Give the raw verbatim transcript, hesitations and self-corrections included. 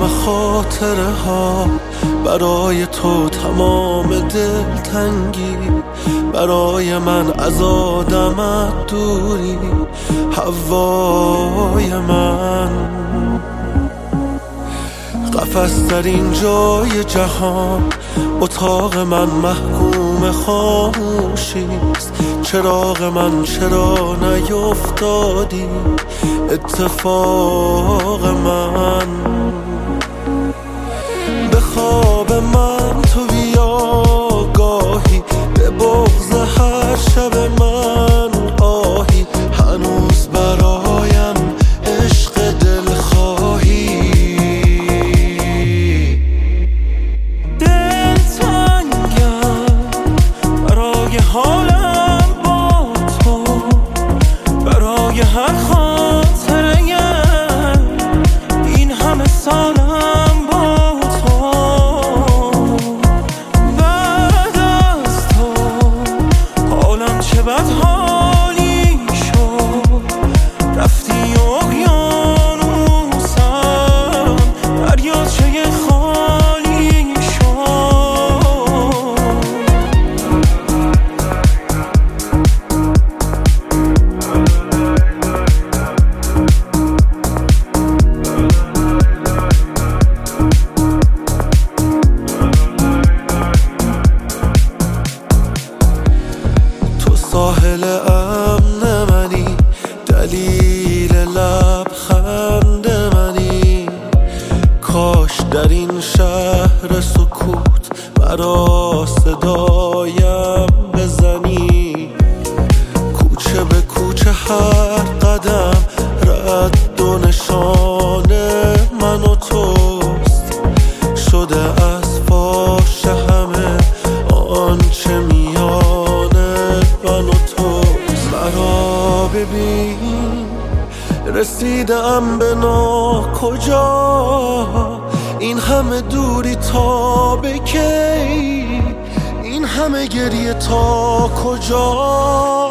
خاطره ها، برای تو تمام دلتنگی، برای من از آدمت دوری، هوای من. قفس در این جای جهان، اتاق من محکوم خاموشیست. چراغ من چرا نیفتادی اتفاق من؟ به خواب من تو بیا گاهی، به بغض هر شب من آهی، هنوز برایم عشق دل خواهی. دل تنگم برای حالم با تو، برای هر خاطره این همه سالم با تو. بعد از تو حالم چه بد حالی شد، رفتی اقیانوسم، دریاچه خالی شد. ساحل امن منی، دلیل لبخند منی. کاش در این شهر سکوت برا صدایم بزنی. کوچه به کوچه هر قدم رد و نشان من و توست، شده از فاش همه آنچه میان من و تو. مرا ببین رسیدم به ناکجا، این همه دوری تا به کی، این همه گریه تا کجا؟